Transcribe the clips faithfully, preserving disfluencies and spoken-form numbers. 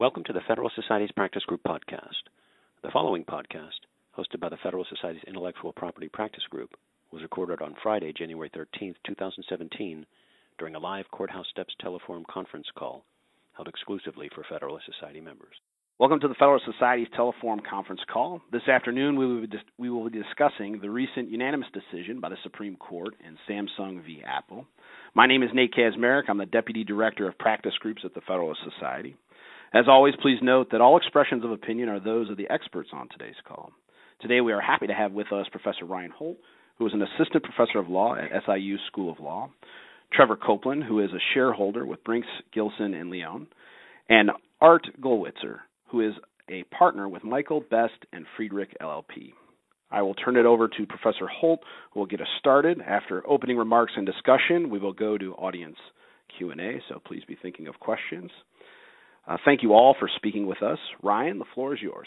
Welcome to the Federalist Society's Practice Group podcast. The following podcast, hosted by the Federalist Society's Intellectual Property Practice Group, was recorded on Friday, January thirteenth, twenty seventeen, during a live Courthouse Steps Teleforum conference call held exclusively for Federalist Society members. Welcome to the Federalist Society's Teleforum conference call. This afternoon, we will, be dis- we will be discussing the recent unanimous decision by the Supreme Court in Samsung v. Apple. My name is Nate Kazmarek. I'm the Deputy Director of Practice Groups at the Federalist Society. As always, please note that all expressions of opinion are those of the experts on today's call. Today, we are happy to have with us Professor Ryan Holt, who is an Assistant Professor of Law at S I U School of Law, Trevor Copeland, who is a shareholder with Brinks, Gilson, and Leone, and Art Gollwitzer, who is a partner with Michael, Best, and Friedrich L L P. I will turn it over to Professor Holt, who will get us started. After opening remarks and discussion, we will go to audience Q and A, so please be thinking of questions. Uh, thank you all for speaking with us. Ryan, the floor is yours.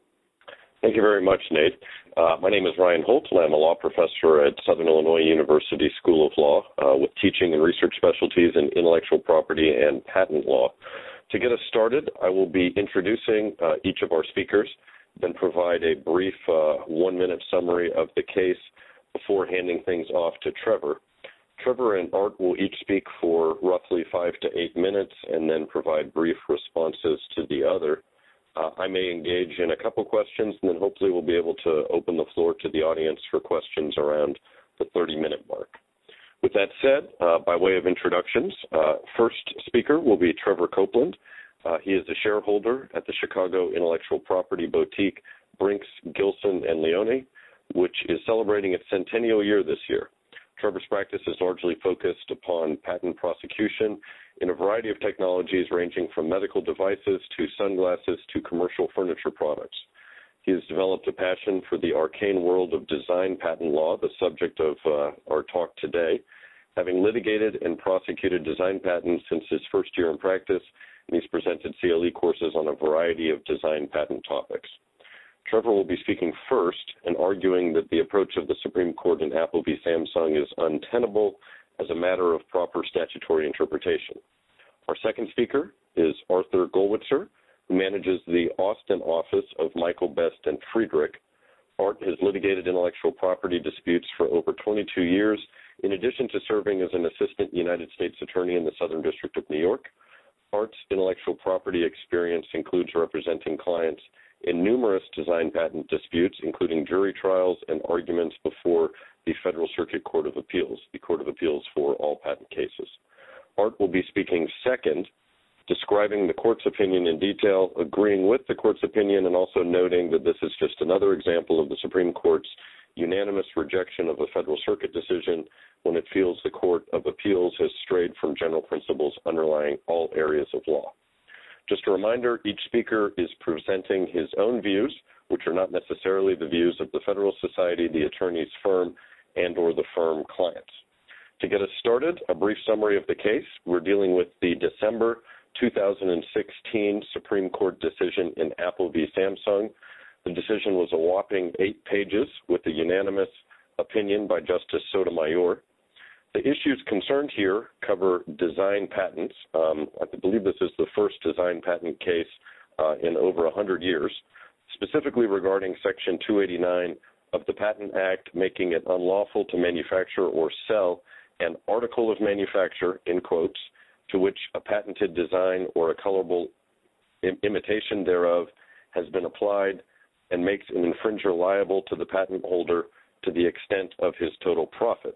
Thank you very much, Nate. Uh, my name is Ryan Holt, and I'm a law professor at Southern Illinois University School of Law uh, with teaching and research specialties in intellectual property and patent law. To get us started, I will be introducing uh, each of our speakers, then provide a brief uh, one-minute summary of the case before handing things off to Trevor. Trevor and Art will each speak for roughly five to eight minutes and then provide brief responses to the other. Uh, I may engage in a couple questions, and then hopefully we'll be able to open the floor to the audience for questions around the thirty-minute mark. With that said, uh, by way of introductions, uh, first speaker will be Trevor Copeland. Uh, he is a shareholder at the Chicago intellectual property boutique Brinks, Gilson, and Leone, which is celebrating its centennial year this year. Trevor's practice is largely focused upon patent prosecution in a variety of technologies ranging from medical devices to sunglasses to commercial furniture products. He has developed a passion for the arcane world of design patent law, the subject of uh, our talk today, having litigated and prosecuted design patents since his first year in practice, and he's presented C L E courses on a variety of design patent topics. Trevor will be speaking first and arguing that the approach of the Supreme Court in Apple v. Samsung is untenable as a matter of proper statutory interpretation. Our second speaker is Arthur Gollwitzer, who manages the Austin office of Michael, Best, and Friedrich. Art has litigated intellectual property disputes for over twenty-two years, in addition to serving as an assistant United States attorney in the Southern District of New York. Art's intellectual property experience includes representing clients in numerous design patent disputes, including jury trials and arguments before the Federal Circuit Court of Appeals, the Court of Appeals for all patent cases. Art will be speaking second, describing the court's opinion in detail, agreeing with the court's opinion, and also noting that this is just another example of the Supreme Court's unanimous rejection of a Federal Circuit decision when it feels the Court of Appeals has strayed from general principles underlying all areas of law. Just a reminder, each speaker is presenting his own views, which are not necessarily the views of the Federalist Society, the attorney's firm, and or the firm clients. To get us started, a brief summary of the case. We're dealing with the December two thousand sixteen Supreme Court decision in Apple v. Samsung. The decision was a whopping eight pages with a unanimous opinion by Justice Sotomayor. The issues concerned here cover design patents. Um, I believe this is the first design patent case uh, in over one hundred years, specifically regarding Section two eighty-nine of the Patent Act, making it unlawful to manufacture or sell an article of manufacture, in quotes, to which a patented design or a colorable im- imitation thereof has been applied and makes an infringer liable to the patent holder to the extent of his total profit.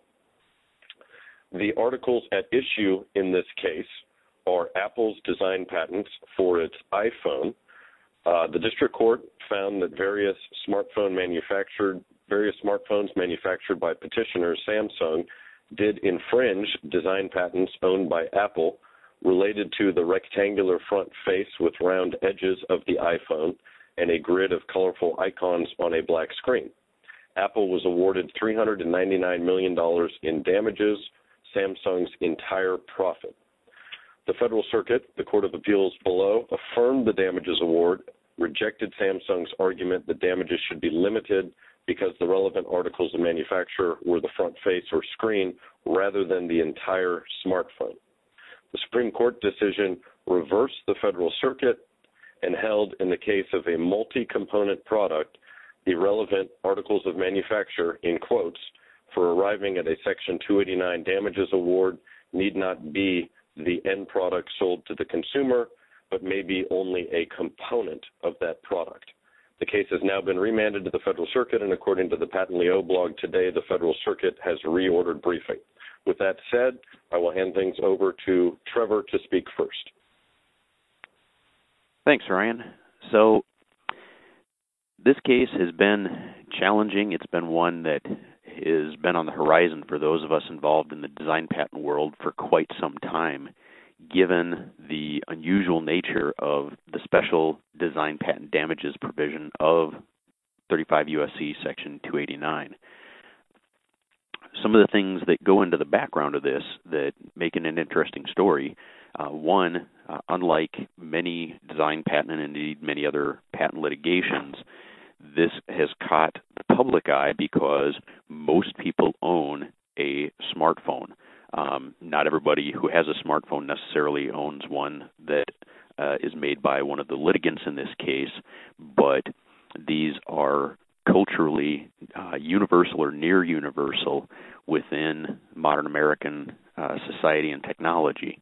The articles at issue in this case are Apple's design patents for its iPhone. Uh, the district court found that various smartphone manufactured, various smartphones manufactured by petitioner Samsung did infringe design patents owned by Apple related to the rectangular front face with round edges of the iPhone and a grid of colorful icons on a black screen. Apple was awarded three hundred ninety-nine million dollars in damages, Samsung's entire profit. The Federal Circuit, the Court of Appeals below, affirmed the damages award, rejected Samsung's argument that damages should be limited because the relevant articles of manufacture were the front face or screen rather than the entire smartphone. The Supreme Court decision reversed the Federal Circuit and held in the case of a multi-component product, the relevant articles of manufacture, in quotes, for arriving at a Section two eighty-nine damages award need not be the end product sold to the consumer, but may be only a component of that product. The case has now been remanded to the Federal Circuit, and according to the Patently O blog today, the Federal Circuit has reordered briefing. With that said, I will hand things over to Trevor to speak first. Thanks, Ryan. So this case has been challenging. It's been one that has been on the horizon for those of us involved in the design patent world for quite some time, given the unusual nature of the special design patent damages provision of thirty-five U S C Section two eighty-nine. Some of the things that go into the background of this that make it an interesting story, uh, one, uh, unlike many design patent and indeed many other patent litigations, this has caught the public eye because most people own a smartphone. Um, not everybody who has a smartphone necessarily owns one that uh, is made by one of the litigants in this case, but these are culturally uh, universal or near universal within modern American uh, society and technology.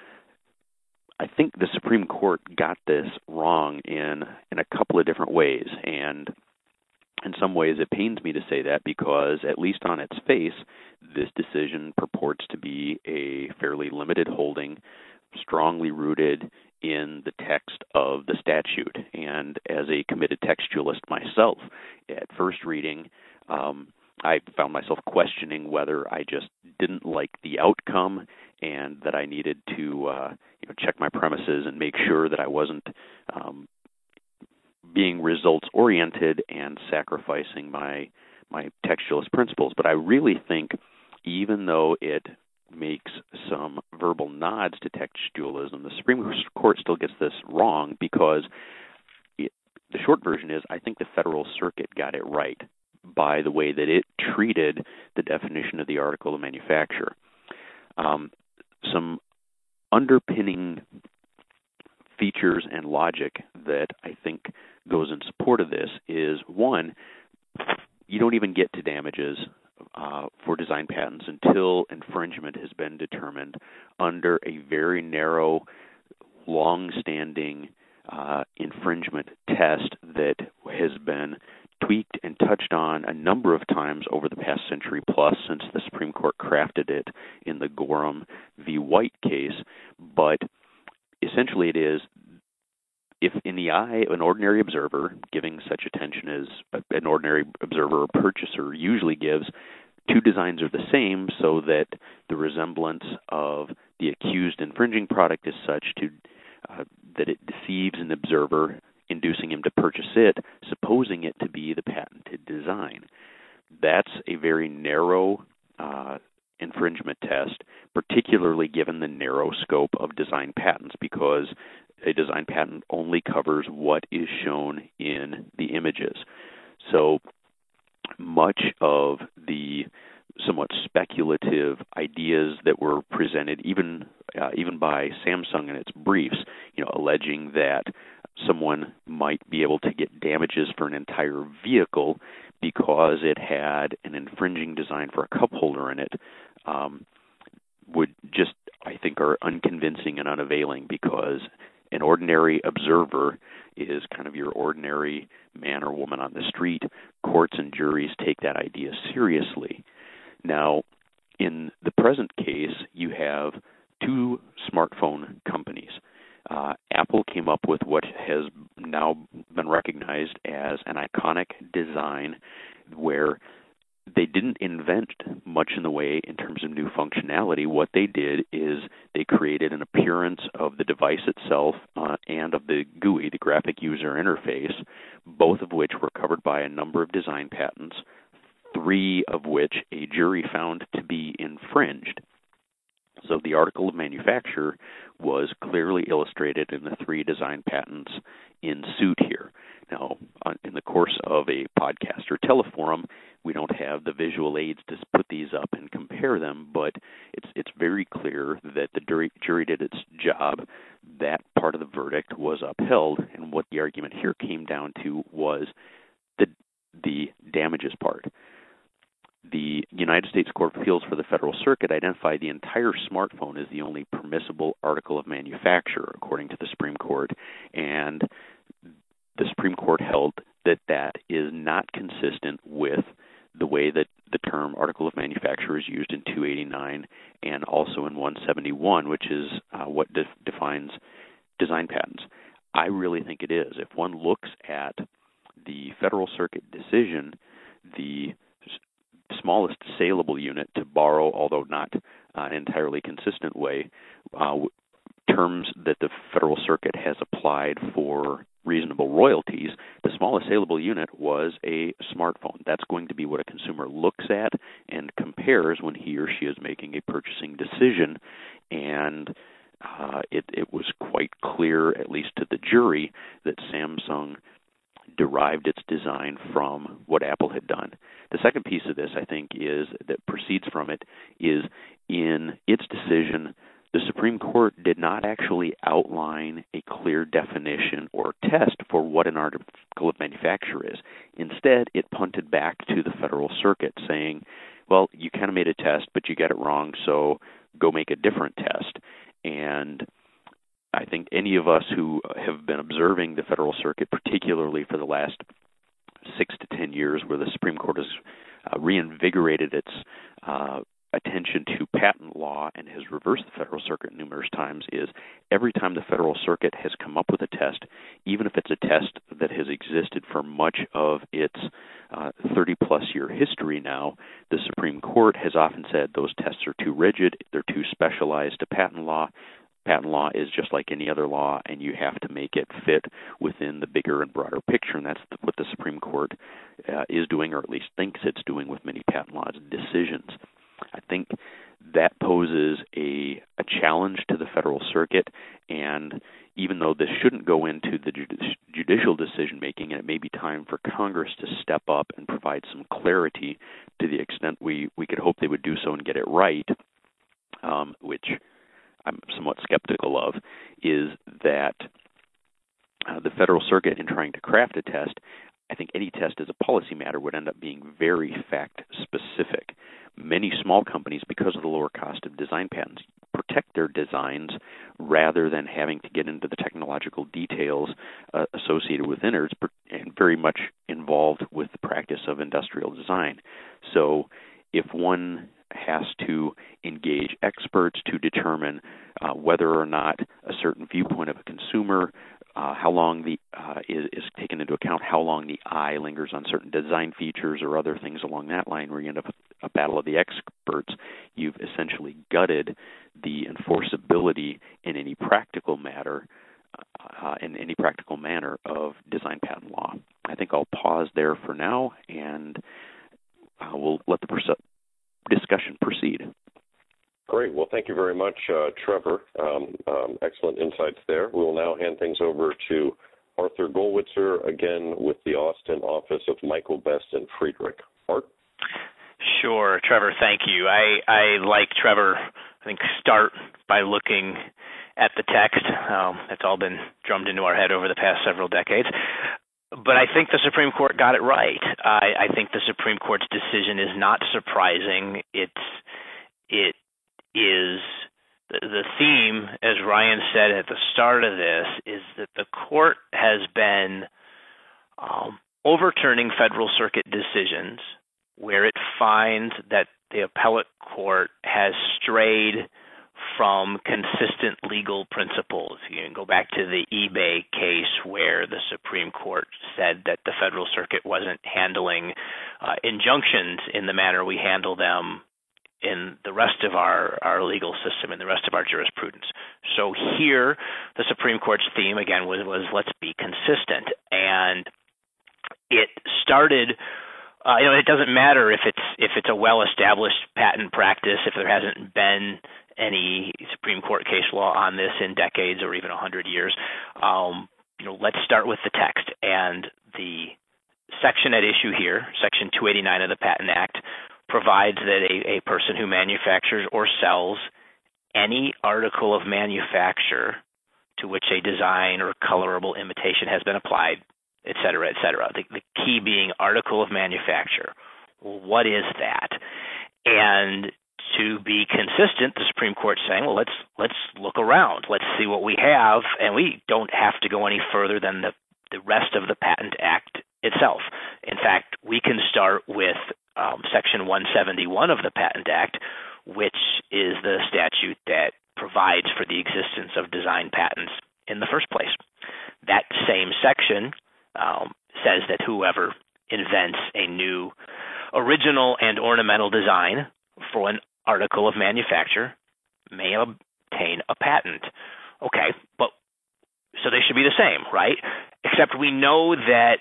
I think the Supreme Court got this wrong in in a couple of different ways, and in some ways it pains me to say that because, at least on its face, this decision purports to be a fairly limited holding, strongly rooted in the text of the statute. And as a committed textualist myself, at first reading, um, I found myself questioning whether I just didn't like the outcome and that I needed to uh, you know, check my premises and make sure that I wasn't um, being results-oriented and sacrificing my my textualist principles. But I really think, even though it makes some verbal nods to textualism, the Supreme Court still gets this wrong because it, the short version is I think the Federal Circuit got it right by the way that it treated the definition of the article of manufacture. Um, some underpinning features and logic that I think goes in support of this is, one, you don't even get to damages uh, for design patents until infringement has been determined under a very narrow, long-standing uh, infringement test that has been tweaked and touched on a number of times over the past century plus since the Supreme Court crafted it in the Gorham v. White case. But essentially it is, if in the eye of an ordinary observer, giving such attention as an ordinary observer or purchaser usually gives, two designs are the same so that the resemblance of the accused infringing product is such to uh, that it deceives an observer, inducing him to purchase it, supposing it to be the patented design. That's a very narrow uh, infringement test, particularly given the narrow scope of design patents, because a design patent only covers what is shown in the images. So much of the somewhat speculative ideas that were presented, even uh, even by Samsung in its briefs, you know, alleging that someone might be able to get damages for an entire vehicle because it had an infringing design for a cup holder in it, um, would just, I think, are unconvincing and unavailing, because an ordinary observer is kind of your ordinary man or woman on the street. Courts and juries take that idea seriously. Now, in the present case, you have two smartphone companies. Uh, Apple came up with what has now been recognized as an iconic design where they didn't invent much in the way in terms of new functionality. What they did is they created an appearance of the device itself uh, and of the G U I, the graphic user interface, both of which were covered by a number of design patents, three of which a jury found to be infringed. So the article of manufacture was clearly illustrated in the three design patents in suit here. Now, in the course of a podcast or teleforum, we don't have the visual aids to put these up and compare them, but it's it's very clear that the jury, jury did its job. that part of the verdict was upheld, and what the argument here came down to was the the damages part. The United States Court of Appeals for the Federal Circuit identified the entire smartphone as the only permissible article of manufacture, according to the Supreme Court, and the Supreme Court held that that is not consistent with the way that the term article of manufacture is used in two eighty-nine and also in one seventy-one, which is uh, what de- defines design patents. I really think it is. If one looks at the Federal Circuit decision, the smallest saleable unit, to borrow, although not uh, an entirely consistent way, uh, terms that the Federal Circuit has applied for reasonable royalties, the smallest saleable unit was a smartphone. That's going to be what a consumer looks at and compares when he or she is making a purchasing decision. And uh, it, it was quite clear, at least to the jury, that Samsung derived its design from what Apple had done. The second piece of this, I think, is that proceeds from it is in its decision, the Supreme Court did not actually outline a clear definition or test for what an article of manufacture is. Instead, it punted back to the Federal Circuit saying, well, you kind of made a test, but you got it wrong, so go make a different test. And I think any of us who have been observing the Federal Circuit, particularly for the last six to ten years, where the Supreme Court has uh, reinvigorated its uh, attention to patent law and has reversed the Federal Circuit numerous times, is every time the Federal Circuit has come up with a test, even if it's a test that has existed for much of its uh, thirty-plus year history now, the Supreme Court has often said those tests are too rigid, they're too specialized to patent law. Patent law is just like any other law, and you have to make it fit within the bigger and broader picture, and that's what the Supreme Court uh, is doing, or at least thinks it's doing with many patent law decisions. I think that poses a, a challenge to the Federal Circuit, and even though this shouldn't go into the judici- judicial decision-making, and it may be time for Congress to step up and provide some clarity to the extent we, we could hope they would do so and get it right, um, which I'm somewhat skeptical of, is that uh, the Federal Circuit, in trying to craft a test, I think any test as a policy matter would end up being very fact-specific. Many small companies, because of the lower cost of design patents, protect their designs rather than having to get into the technological details uh, associated with innards, and very much involved with the practice of industrial design. So if one has to engage experts to determine uh, whether or not a certain viewpoint of a consumer, uh, how long the uh, is, is taken into account, how long the eye lingers on certain design features or other things along that line, where you end up with a battle of the experts, you've essentially gutted the enforceability in any practical matter, uh, in any practical manner of design patent law. I think I'll pause there for now, and uh, we'll let the pers- discussion proceed. Great. Well, thank you very much, uh, Trevor. Um, um, excellent insights there. We will now hand things over to Arthur Gollwitzer, again with the Austin office of Michael Best and Friedrich. Art? Sure, Trevor, thank you. I, I like Trevor, I think, start by looking at the text. Um, it's all been drummed into our head over the past several decades. But I think the Supreme Court got it right. I, I think the Supreme Court's decision is not surprising. It's it is the, the theme, as Ryan said at the start of this, is that the court has been um, overturning Federal Circuit decisions where it finds that the appellate court has strayed from consistent legal principles. You can go back to the eBay case where the Supreme Court said that the Federal Circuit wasn't handling uh, injunctions in the manner we handle them in the rest of our, our legal system and the rest of our jurisprudence. So here, the Supreme Court's theme, again, was, was let's be consistent. And it started, uh, you know, it doesn't matter if it's if it's a well-established patent practice, if there hasn't been any Supreme Court case law on this in decades or even one hundred years. Um, you know, let's start with the text. And the section at issue here, Section two eighty-nine of the Patent Act, provides that a, a person who manufactures or sells any article of manufacture to which a design or colorable imitation has been applied, et cetera, et cetera. The, the key being article of manufacture. Well, what is that? And to be consistent, the Supreme Court saying, well, let's let's look around. Let's see what we have, and we don't have to go any further than the, the rest of the Patent Act itself. In fact, we can start with um, Section one seventy-one of the Patent Act, which is the statute that provides for the existence of design patents in the first place. That same section um, says that whoever invents a new original and ornamental design for an article of manufacture may obtain a patent. Okay, but so they should be the same, right? Except we know that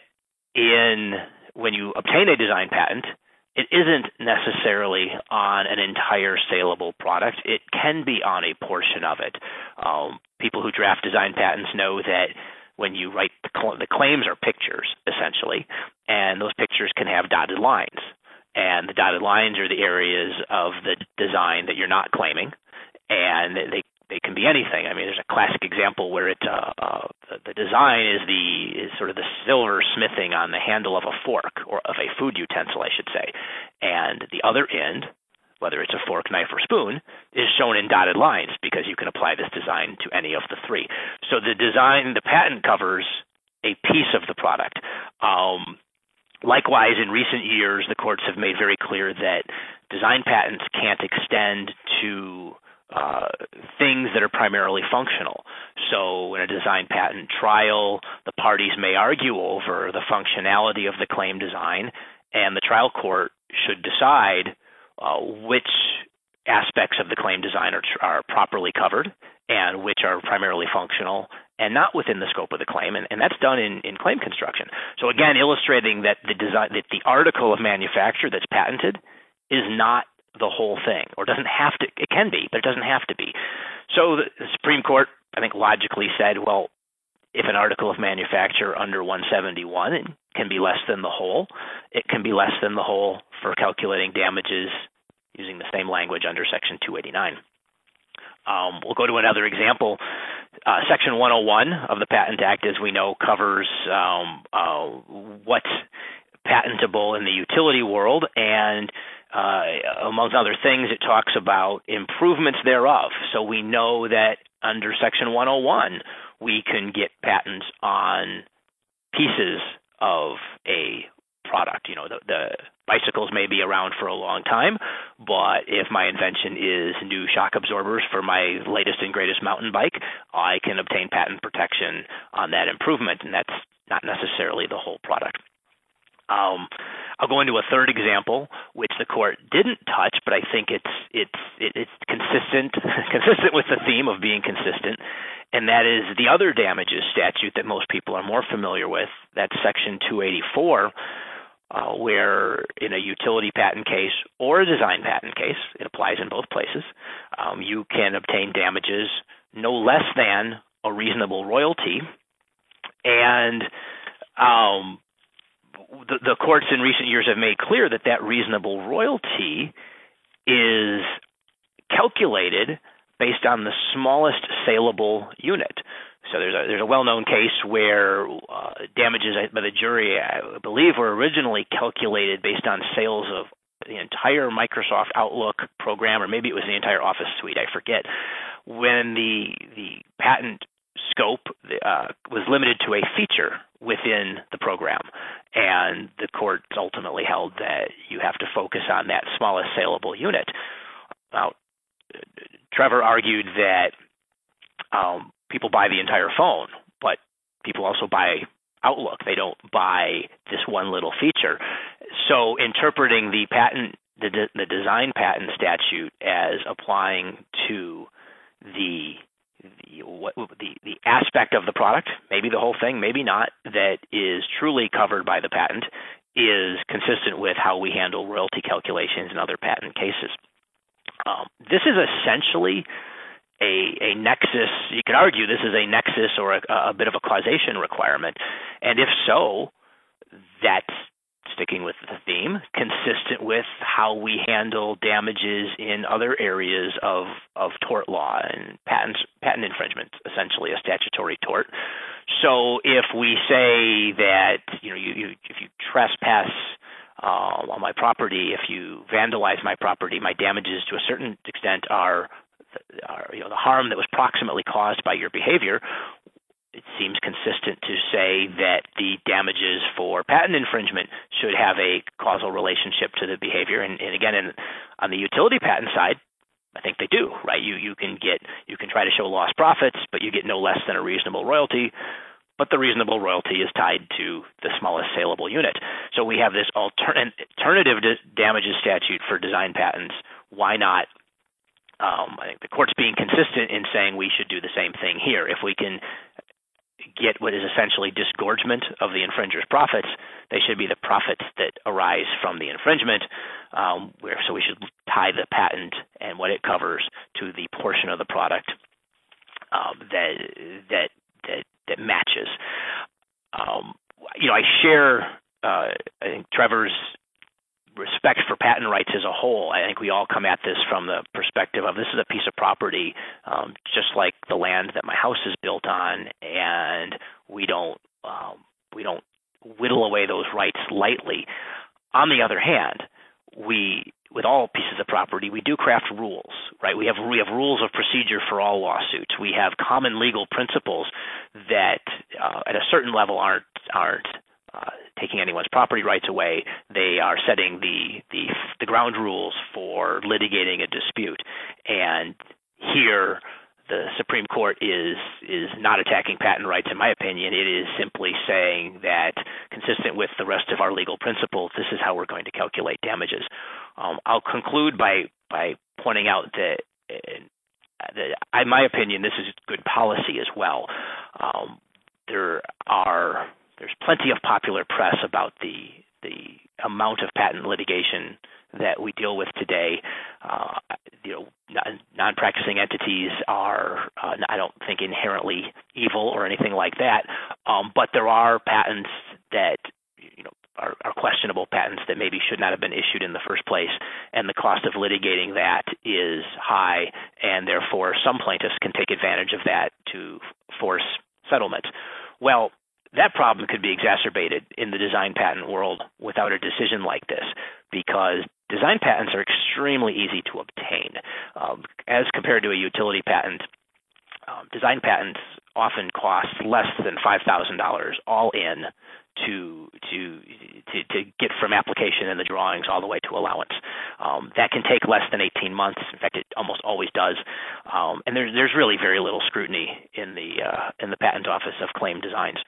in when you obtain a design patent, it isn't necessarily on an entire saleable product. It can be on a portion of it. Um, people who draft design patents know that when you write the, cl- the claims are pictures, essentially, and those pictures can have dotted lines. And the dotted lines are the areas of the design that you're not claiming, and they they can be anything. I mean, there's a classic example where it uh, uh, the design is the is sort of the silver smithing on the handle of a fork or of a food utensil, I should say, and the other end, whether it's a fork, knife, or spoon, is shown in dotted lines because you can apply this design to any of the three. So the design, the patent covers a piece of the product. Um, Likewise, in recent years, the courts have made very clear that design patents can't extend to uh, things that are primarily functional. So in a design patent trial, the parties may argue over the functionality of the claim design, and the trial court should decide uh, which aspects of the claim design are, are properly covered and which are primarily functional and not within the scope of the claim, and, and that's done in, in claim construction. So again, illustrating that the design, that the article of manufacture that's patented is not the whole thing, or doesn't have to. It can be, but it doesn't have to be. So the Supreme Court, I think, logically said, well, if an article of manufacture under one seventy-one it can be less than the whole, it can be less than the whole for calculating damages using the same language under Section two eighty-nine. Um, we'll go to another example. Uh, Section one oh one of the Patent Act, as we know, covers um, uh, what's patentable in the utility world, and uh, among other things, it talks about improvements thereof. So we know that under Section one oh one, we can get patents on pieces of a product. You know, the, the bicycles may be around for a long time, but if my invention is new shock absorbers for my latest and greatest mountain bike, I can obtain patent protection on that improvement, and that's not necessarily the whole product. Um, I'll go into a third example, which the court didn't touch, but I think it's it's it's consistent consistent with the theme of being consistent, and that is the other damages statute that most people are more familiar with. That's Section two eighty-four. Uh, where in a utility patent case or a design patent case, it applies in both places, um, you can obtain damages no less than a reasonable royalty. And um, the, the courts in recent years have made clear that that reasonable royalty is calculated based on the smallest saleable unit. So there's a, there's a well-known case where uh, damages by the jury, I believe, were originally calculated based on sales of the entire Microsoft Outlook program, or maybe it was the entire Office suite, I forget, when the the patent scope uh, was limited to a feature within the program. And the court ultimately held that you have to focus on that smallest saleable unit. Now, Trevor argued that um, people buy the entire phone, but people also buy Outlook. They don't buy this one little feature. So interpreting the patent, the, de- the design patent statute as applying to the the, what, the the aspect of the product, maybe the whole thing, maybe not, that is truly covered by the patent, is consistent with how we handle royalty calculations in other patent cases. Um, this is essentially A, a nexus. You could argue this is a nexus or a, a bit of a causation requirement, and if so, that's sticking with the theme, consistent with how we handle damages in other areas of, of tort law and patent, patent infringement, essentially a statutory tort. So if we say that, you know, you, you if you trespass uh, on my property, if you vandalize my property, my damages to a certain extent are, are you know, the harm that was proximately caused by your behavior. It seems consistent to say that the damages for patent infringement should have a causal relationship to the behavior. And, and again, in, on the utility patent side, I think they do, right? You you can get you can try to show lost profits, but you get no less than a reasonable royalty. But the reasonable royalty is tied to the smallest saleable unit. So we have this altern- alternative damages statute for design patents. Why not? Um, I think the court's being consistent in saying we should do the same thing here. If we can get what is essentially disgorgement of the infringer's profits, they should be the profits that arise from the infringement. Um, where, so we should tie the patent and what it covers to the portion of the product um, that that that that matches. Um, you know, I share uh, I think Trevor's respect for patent rights as a whole. I think we all come at this from the perspective of this is a piece of property, um, just like the land that my house is built on, and we don't um, we don't whittle away those rights lightly. On the other hand, we with all pieces of property, we do craft rules, right? We have we have rules of procedure for all lawsuits. We have common legal principles that, uh, at a certain level, aren't aren't Uh, taking anyone's property rights away. They are setting the, the the ground rules for litigating a dispute. And here, the Supreme Court is is not attacking patent rights, in my opinion. It is simply saying that, consistent with the rest of our legal principles, this is how we're going to calculate damages. Um, I'll conclude by by pointing out that, uh, that, in my opinion, this is good policy as well. Um, there are There's plenty of popular press about the the amount of patent litigation that we deal with today. Uh, you know, non-practicing entities are, uh, I don't think, inherently evil or anything like that. Um, but there are patents that, you know, are, are questionable patents that maybe should not have been issued in the first place, and the cost of litigating that is high, and therefore some plaintiffs can take advantage of that to force settlement. Well, that problem could be exacerbated in the design patent world without a decision like this, because design patents are extremely easy to obtain. Um, as compared to a utility patent, um, design patents often cost less than five thousand dollars all in to, to to to get from application and the drawings all the way to allowance. Um, that can take less than eighteen months. In fact, it almost always does. Um, and there's there's really very little scrutiny in the uh, in the patent office of claim designs.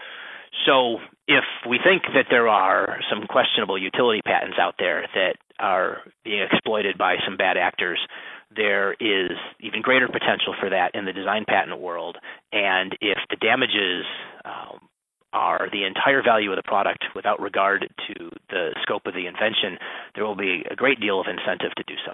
So if we think that there are some questionable utility patents out there that are being exploited by some bad actors, there is even greater potential for that in the design patent world. And if the damages um, are the entire value of the product without regard to the scope of the invention, there will be a great deal of incentive to do so.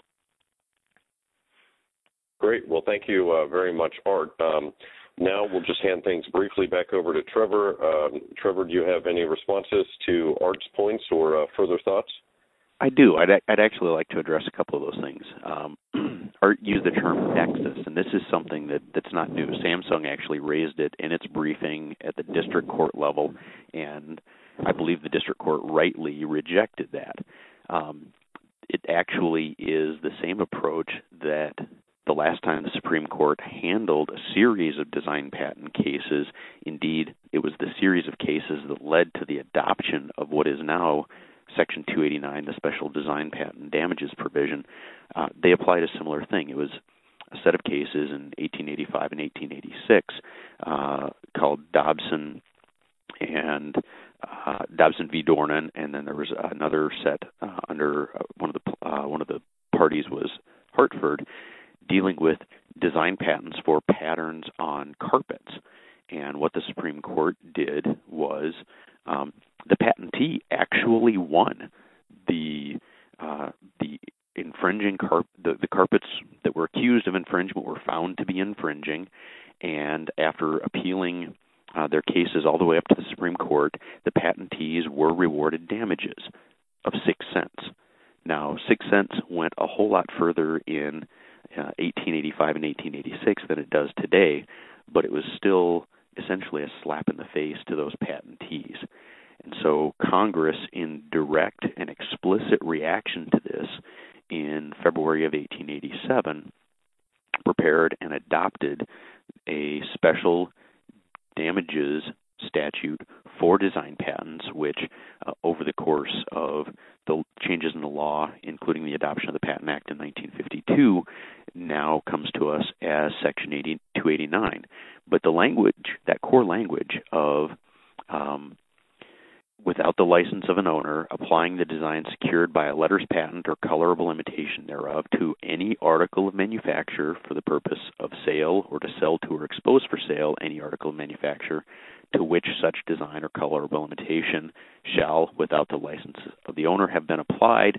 Great. Well, thank you uh, very much, Art. Um, Now we'll just hand things briefly back over to Trevor. Um, Trevor, do you have any responses to Art's points or uh, further thoughts? I do. I'd, I'd actually like to address a couple of those things. Um, Art used the term nexus, and this is something that, that's not new. Samsung actually raised it in its briefing at the district court level, and I believe the district court rightly rejected that. Um, it actually is the same approach that the last time the Supreme Court handled a series of design patent cases. Indeed, it was the series of cases that led to the adoption of what is now Section two eighty-nine, the Special Design Patent Damages Provision. Uh, they applied a similar thing. It was a set of cases in eighteen eighty-five and eighteen eighty-six uh, called Dobson and uh, Dobson v. Dornan, and then there was another set uh, under uh, one of the uh, one of the parties was Hartford, dealing with design patents for patterns on carpets. And what the Supreme Court did was um, the patentee actually won the uh, the infringing carp the, the carpets that were accused of infringement were found to be infringing, and after appealing uh, their cases all the way up to the Supreme Court, the patentees were rewarded damages of six cents. Now, six cents went a whole lot further in uh, eighteen eighty-five and eighteen eighty-six than it does today, but it was still essentially a slap in the face to those patentees. And so Congress, in direct and explicit reaction to this, in February of eighteen eighty-seven, prepared and adopted a special damages statute for design patents, which uh, over the course of the changes in the law, including the adoption of the Patent Act in nineteen fifty-two, now comes to us as Section two eighty-nine. But the language, that core language of um, without the license of an owner, applying the design secured by a letter's patent or colorable imitation thereof to any article of manufacture for the purpose of sale or to sell to or expose for sale any article of manufacture to which such design or colorable imitation shall, without the license of the owner, have been applied.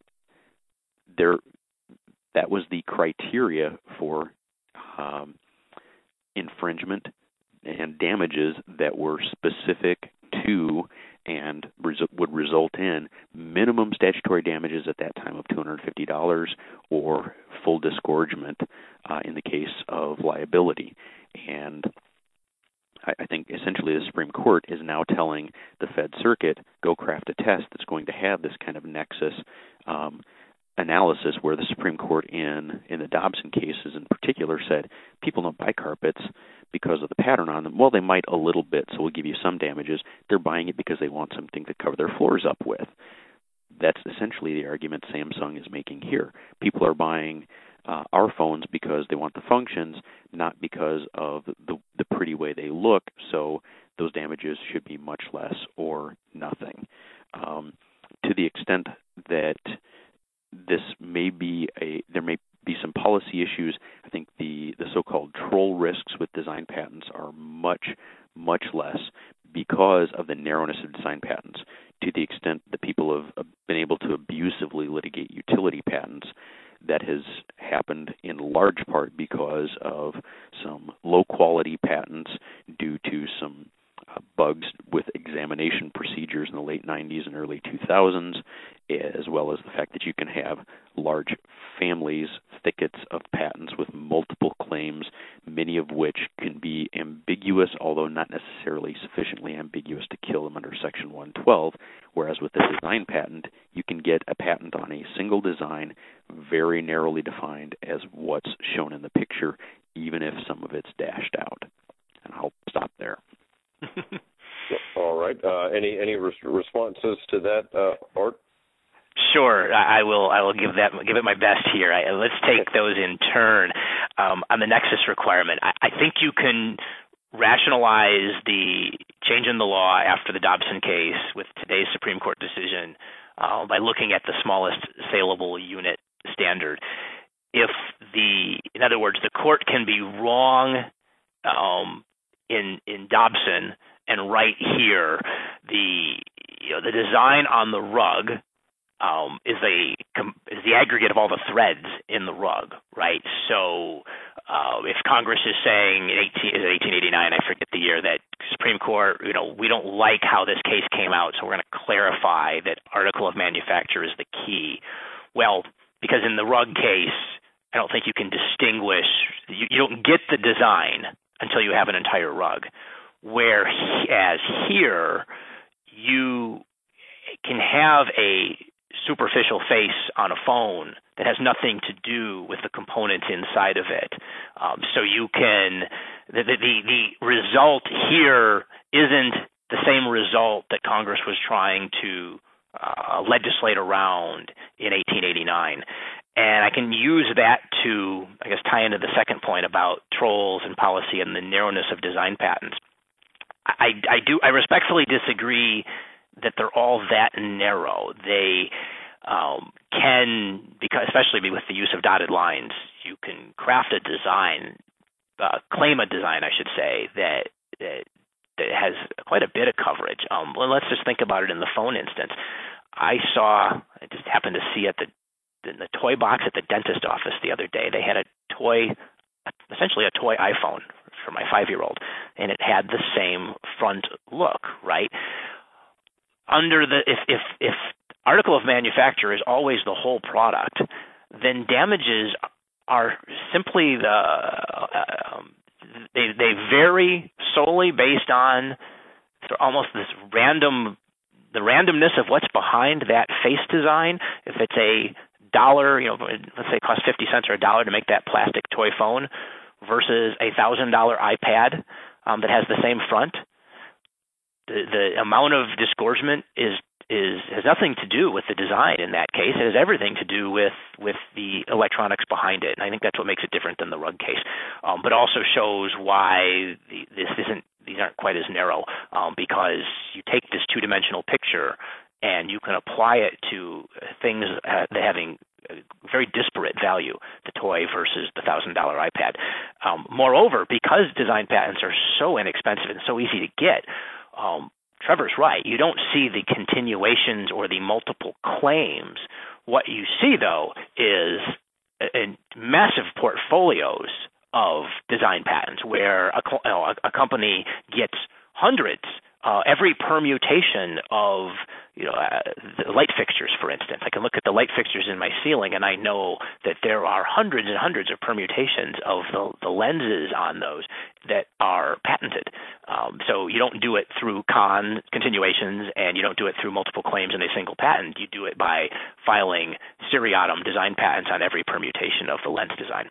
There, that was the criteria for um, infringement and damages that were specific to and res- would result in minimum statutory damages at that time of two hundred fifty dollars or full disgorgement uh, in the case of liability. And I, I think essentially the Supreme Court is now telling the Fed Circuit, go craft a test that's going to have this kind of nexus um, analysis, where the Supreme Court in, in the Dobson cases in particular said people don't buy carpets because of the pattern on them. Well, they might a little bit, so we'll give you some damages. They're buying it because they want something to cover their floors up with. That's essentially the argument Samsung is making here. People are buying uh, our phones because they want the functions, not because of the, the pretty way they look, so those damages should be much less or nothing. Um, to the extent that this may be a, there may be some policy issues. I think the, the so-called troll risks with design patents are much, much less because of the narrowness of design patents. To the extent that people have been able to abusively litigate utility patents, that has happened in large part because of some low-quality patents due to some uh, bugs with examination procedures in the late nineties and early two thousands, as well as the fact that you can have large families, thickets of patents with multiple claims, many of which can be ambiguous, although not necessarily sufficiently ambiguous to kill them under Section one twelve, whereas with the design patent, you can get a patent on a single design, very narrowly defined as what's shown in the picture, even if some of it's dashed out. And I'll stop there. All right. Uh, any any res- responses to that, uh, Art? Sure, I will. I will give that give it my best here. I, let's take those in turn. Um, on the nexus requirement, I, I think you can rationalize the change in the law after the Dobson case with today's Supreme Court decision uh, by looking at the smallest saleable unit standard. If the, in other words, the court can be wrong um, in in Dobson and right here, the you know the design on the rug Um, is a is the aggregate of all the threads in the rug, right? So, uh, if Congress is saying in eighteen eighty-nine, I forget the year, that Supreme Court, you know, we don't like how this case came out, so we're going to clarify that article of manufacture is the key. Well, because in the rug case, I don't think you can distinguish. You, you don't get the design until you have an entire rug. Whereas here, you can have a superficial face on a phone that has nothing to do with the components inside of it. Um, so you can, the, the, the result here isn't the same result that Congress was trying to uh, legislate around in eighteen eighty-nine. And I can use that to, I guess, tie into the second point about trolls and policy and the narrowness of design patents. I, I do, I respectfully disagree that they're all that narrow. They um, can, because especially with the use of dotted lines, you can craft a design, uh, claim a design, I should say, that, that that has quite a bit of coverage. Um, well, let's just think about it in the phone instance. I saw, I just happened to see at the in the toy box at the dentist office the other day, they had a toy, essentially a toy iPhone for my five-year-old, and it had the same front look, right? Under the if if if article of manufacture is always the whole product, then damages are simply the uh, um, they they vary solely based on almost this random the randomness of what's behind that face design. If it's a dollar, you know, let's say it costs fifty cents or a dollar to make that plastic toy phone versus a thousand dollar iPad um, that has the same front, the the amount of disgorgement is is has nothing to do with the design in that case. It has everything to do with with the electronics behind it, and I think that's what makes it different than the rug case. Um, but also shows why the, this isn't these aren't quite as narrow um, because you take this two-dimensional picture and you can apply it to things uh, that having very disparate value, the toy versus the thousand dollar iPad. Um, moreover, because design patents are so inexpensive and so easy to get. Um, Trevor's right. You don't see the continuations or the multiple claims. What you see, though, is a, a massive portfolios of design patents where a, you know, a, a company gets hundreds, uh, every permutation of you know uh, the light fixtures, for instance. I can look at the light fixtures in my ceiling, and I know that there are hundreds and hundreds of permutations of the, the lenses on those that are patented. Um, so you don't do it through con continuations, and you don't do it through multiple claims in a single patent. You do it by filing seriatim design patents on every permutation of the lens design.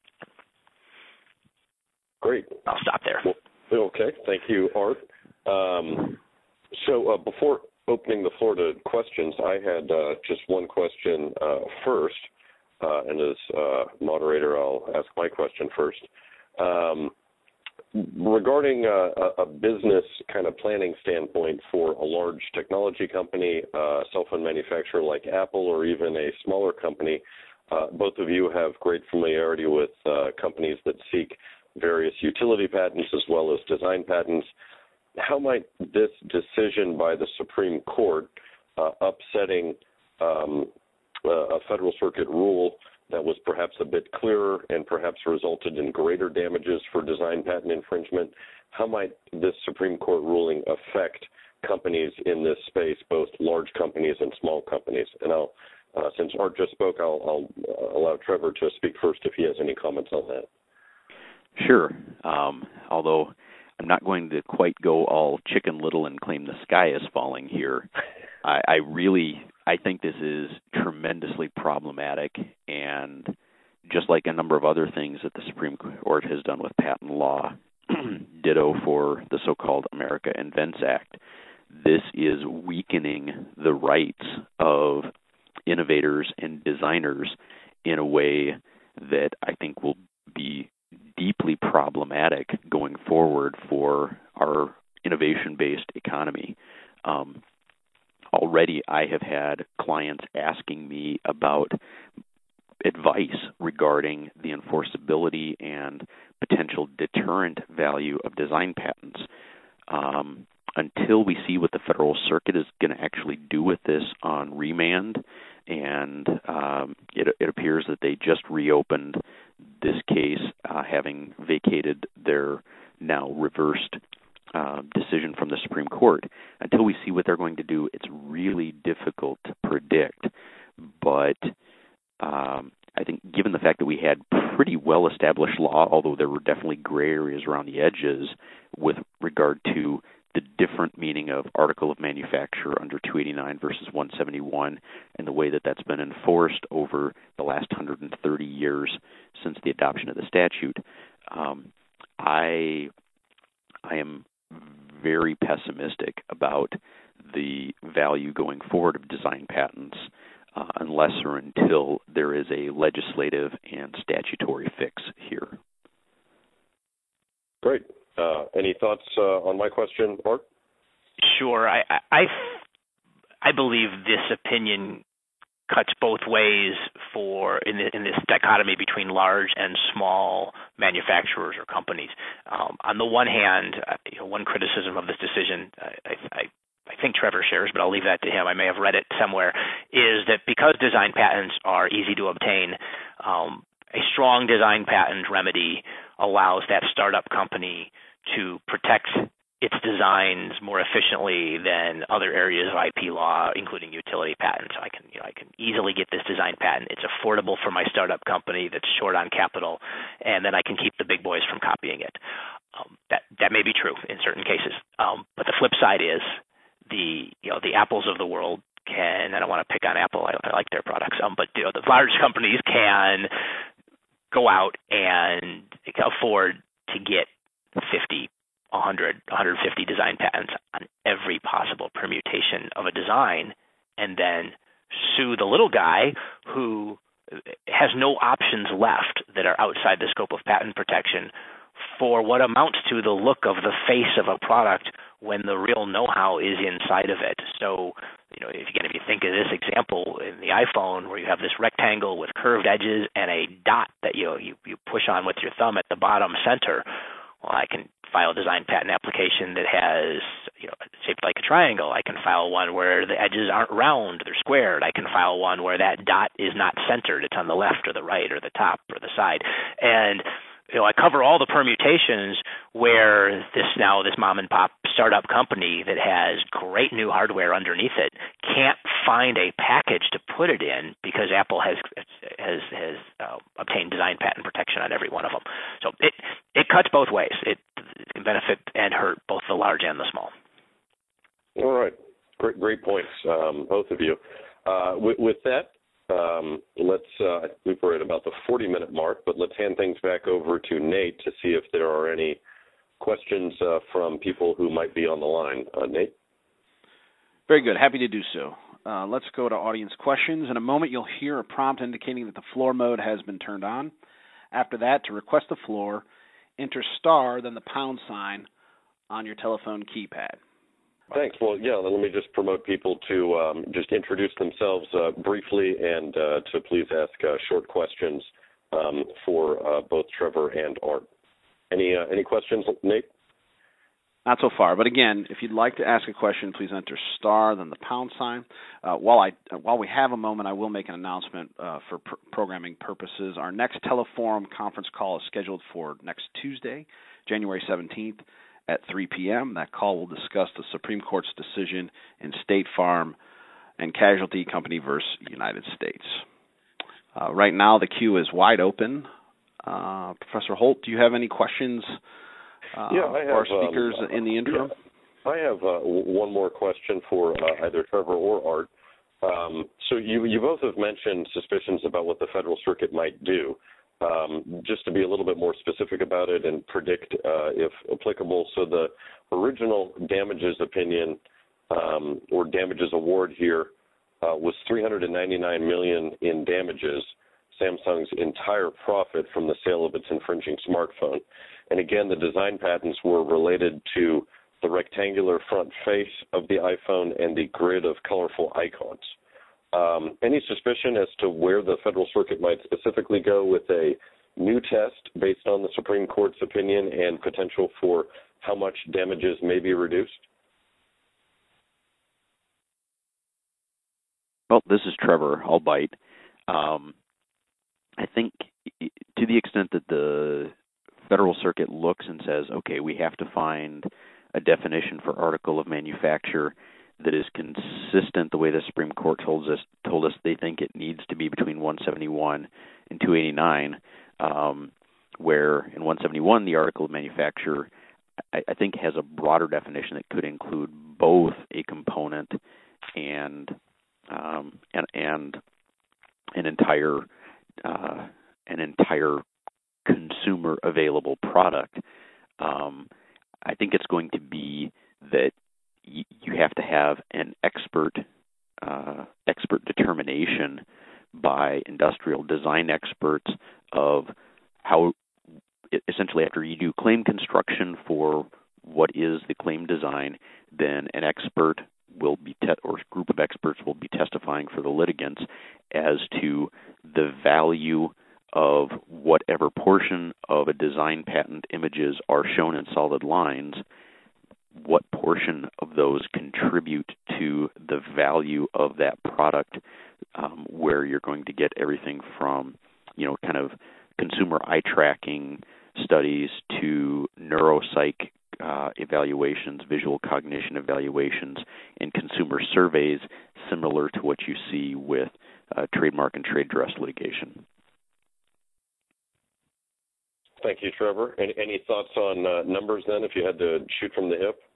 Great. I'll stop there. Well, okay. Thank you, Art. Um, so uh, before opening the floor to questions, I had uh, just one question uh, first, uh, and as uh, moderator, I'll ask my question first. Um, regarding uh, a business kind of planning standpoint for a large technology company, uh, cell phone manufacturer like Apple, or even a smaller company, uh, both of you have great familiarity with uh, companies that seek various utility patents as well as design patents. How might this decision by the Supreme Court uh, upsetting um, a Federal Circuit rule that was perhaps a bit clearer and perhaps resulted in greater damages for design patent infringement, how might this Supreme Court ruling affect companies in this space, both large companies and small companies? And I'll, uh, since Art just spoke, I'll, I'll allow Trevor to speak first if he has any comments on that. Sure. Um, although I'm not going to quite go all Chicken Little and claim the sky is falling here. I, I really, I think this is tremendously problematic, and just like a number of other things that the Supreme Court has done with patent law, ditto for the so-called America Invents Act, this is weakening the rights of innovators and designers in a way that I think will be deeply problematic going forward for our innovation-based economy. Um, already I have had clients asking me about advice regarding the enforceability and potential deterrent value of design patents. Um, until we see what the Federal Circuit is going to actually do with this on remand, and um, it, it appears that they just reopened this case, uh, having vacated their now reversed uh, decision from the Supreme Court. Until we see what they're going to do, it's really difficult to predict. But um, I think given the fact that we had pretty well-established law, although there were definitely gray areas around the edges with regard to the different meaning of article of manufacture under two eighty-nine versus one seventy-one, and the way that that's been enforced over the last one hundred thirty years since the adoption of the statute, um, I I am very pessimistic about the value going forward of design patents uh, unless or until there is a legislative and statutory fix here. Great. Uh, any thoughts uh, on my question, Art? Sure. I, I I believe this opinion cuts both ways for in, the, in this dichotomy between large and small manufacturers or companies. Um, on the one hand, uh, you know, one criticism of this decision, I, I, I think Trevor shares, but I'll leave that to him. I may have read it somewhere, is that because design patents are easy to obtain, um, a strong design patent remedy allows that startup company to protect its designs more efficiently than other areas of I P law, including utility patents. I can, you know, I can easily get this design patent. It's affordable for my startup company that's short on capital, and then I can keep the big boys from copying it. Um, that that may be true in certain cases, um, but the flip side is the you know the Apples of the world can. I don't want to pick on Apple. I, I like their products, um, but you know the large companies can go out and afford to get fifty, one hundred, one hundred fifty design patents on every possible permutation of a design, and then sue the little guy who has no options left that are outside the scope of patent protection for what amounts to the look of the face of a product when the real know-how is inside of it. So, you know, if again, if you think of this example in the iPhone where you have this rectangle with curved edges and a dot that you you, you push on with your thumb at the bottom center, well, I can file a design patent application that has, you know, shaped like a triangle. I can file one where the edges aren't round, they're squared. I can file one where that dot is not centered. It's on the left or the right or the top or the side. And you know, I cover all the permutations where this now this mom and pop startup company that has great new hardware underneath it can't find a package to put it in because Apple has has has uh, obtained design patent protection on every one of them. So it it cuts both ways. It, it can benefit and hurt both the large and the small. All right, great great points, um, both of you. Uh, with, with that. Um, let's, uh, we're at about the forty minute mark, but let's hand things back over to Nate to see if there are any questions uh, from people who might be on the line. Uh, Nate? Very good. Happy to do so. Uh, let's go to audience questions. In a moment, you'll hear a prompt indicating that the floor mode has been turned on. After that, to request the floor, enter star, then the pound sign on your telephone keypad. Thanks. Well, yeah, let me just promote people to um, just introduce themselves uh, briefly and uh, to please ask uh, short questions um, for uh, both Trevor and Art. Any uh, any questions, Nate? Not so far, but again, if you'd like to ask a question, please enter star, then the pound sign. Uh, while I while we have a moment, I will make an announcement uh, for pr- programming purposes. Our next Teleforum conference call is scheduled for next Tuesday, January seventeenth. At three p.m. That call will discuss the Supreme Court's decision in State Farm and Casualty Company versus United States. Uh, right now, the queue is wide open. Uh, Professor Holt, do you have any questions uh, yeah, I have, for our speakers um, in the interim? Yeah. I have uh, one more question for uh, either Trevor or Art. Um, so you, you both have mentioned suspicions about what the Federal Circuit might do. Um, just to be a little bit more specific about it and predict uh, if applicable. So the original damages opinion um, or damages award here uh, was three hundred ninety-nine million dollars in damages, Samsung's entire profit from the sale of its infringing smartphone. And again, the design patents were related to the rectangular front face of the iPhone and the grid of colorful icons. Um, any suspicion as to where the Federal Circuit might specifically go with a new test based on the Supreme Court's opinion and potential for how much damages may be reduced? Well, this is Trevor. I'll bite. Um, I think to the extent that the Federal Circuit looks and says, okay, we have to find a definition for article of manufacture that is consistent the way the Supreme Court told us told us they think it needs to be between one seventy-one and two eighty-nine, um, where in one seventy-one the article of manufacture I, I think has a broader definition that could include both a component and um, and, and an entire uh, an entire consumer available product. Um, I think it's going to be that you have to have an expert uh, expert determination by industrial design experts of how, essentially after you do claim construction for what is the claim design, then an expert will be, te- or a group of experts will be testifying for the litigants as to the value of whatever portion of a design patent images are shown in solid lines, what portion of those contribute to the value of that product, um, where you're going to get everything from, you know, kind of consumer eye tracking studies to neuropsych uh, evaluations, visual cognition evaluations, and consumer surveys, similar to what you see with uh, trademark and trade dress litigation. Thank you, Trevor. Any, any thoughts on uh, numbers then, if you had to shoot from the hip?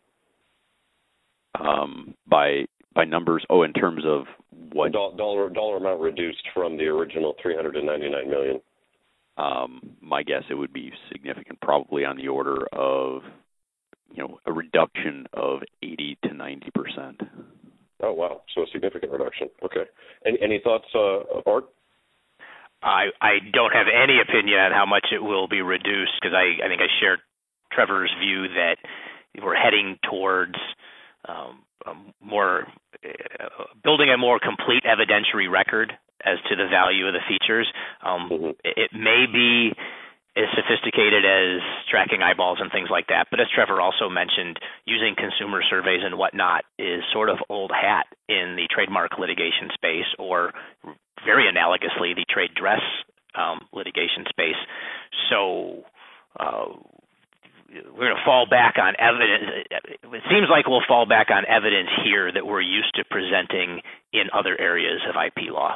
Um, by by numbers, oh, in terms of what? Do- dollar dollar amount reduced from the original three hundred ninety-nine million dollars. Um, my guess it would be significant, probably on the order of, you know, a reduction of eighty to ninety percent. Oh, wow. So a significant reduction. Okay. Any, any thoughts, uh, Art? I, I don't have any opinion on how much it will be reduced, because I, I think I share Trevor's view that we're heading towards um, um, more uh, building a more complete evidentiary record as to the value of the features. Um, mm-hmm. It may be as sophisticated as tracking eyeballs and things like that, but as Trevor also mentioned, using consumer surveys and whatnot is sort of old hat in the trademark litigation space, or very analogously, the trade dress um, litigation space. So uh, we're going to fall back on evidence. It seems like we'll fall back on evidence here that we're used to presenting in other areas of I P law.